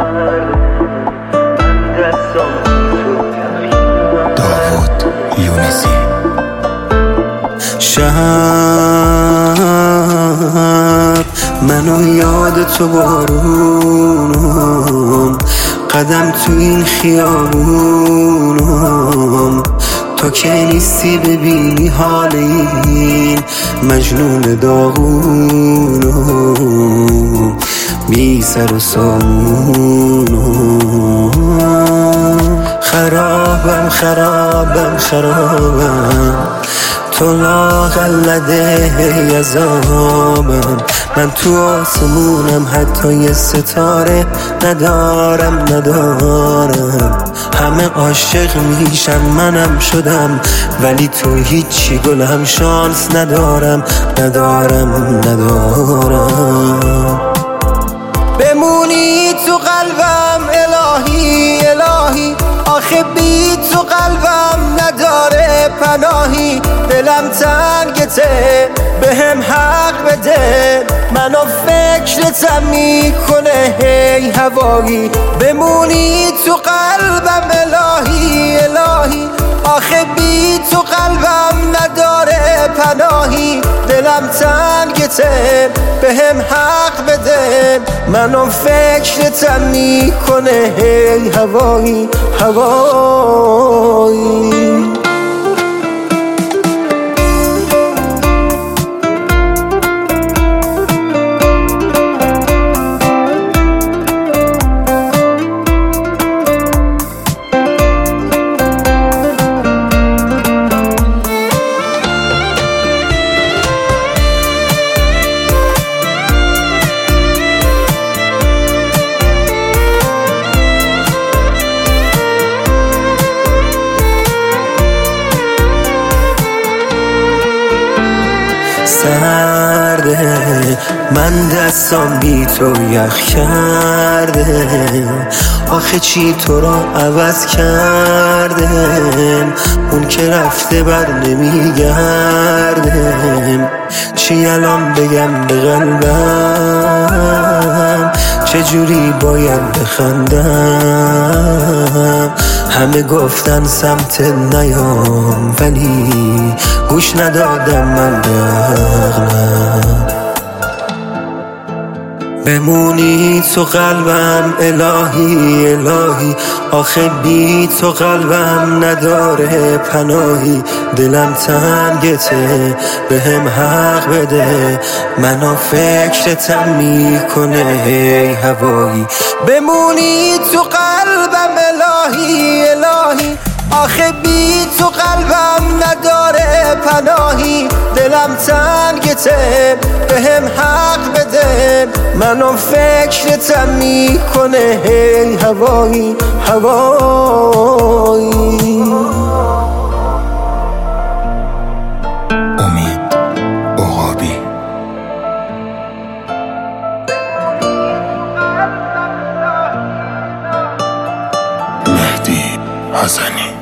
داوود یونسی. شب منو یاد تو بارونم، قدم تو این خیابونم، تو که نیستی ببینی حال این مجنون داغونم، بی سر و سامونم. خرابم خرابم خرابم، تو لاغلده عذابم، من تو آسمونم حتی یه ستاره ندارم. همه عاشق میشن منم شدم، ولی تو هیچی گلم شانس ندارم. بمونی تو قلبم الهی الهی، آخه بی تو قلبم نداره پناهی. دلم تنگته بهم حق بده، منو فکرتم میکنه هی هوایی. بمونی تو قلبم الهی الهی، آخه بی تو قلبم نداره پناهی. دلم تنگته بهم حق بده، منو فکرتم میکنه هی هوایی. سرده من دستام بی تو یخ کرده، آخه چی تو را عوض کردم، اون که رفته بر نمیگردم. چی الان بگم به قلبم، چجوری باید بخندم؟ همه گفتن سمت نیام، ولی گوش ندادم من بغنم. بمونی تو قلبم الهی الهی، آخه بی تو قلبم نداره پناهی. دلم تنگته بهم حق بده، منو فکرتم میکنه هی هوایی. بمونی تو قلبم الهی الهی، آخه بی تو قلبم نداره پناهی. دلم تنگته بهم حق بده، منو فکرتم میکنه هی هوایی. امید عقابی. مهدی حسنی.